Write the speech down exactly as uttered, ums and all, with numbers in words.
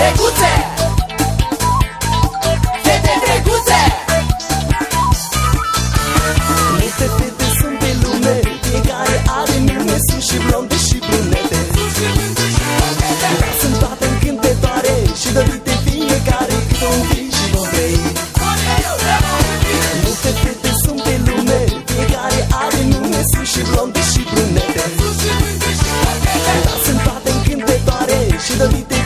drăguțe, fete drăguțe. Multe fete sunt pe lume, fiecare are nume, sunt și blonde și brunete. Dar sunt toate încântătoare și dorite fiecare câte un pic și vom trăi. Multe fete sunt pe lume, fiecare are nume, sunt și blonde și brunete. Dar sunt toate încântătoare și dorite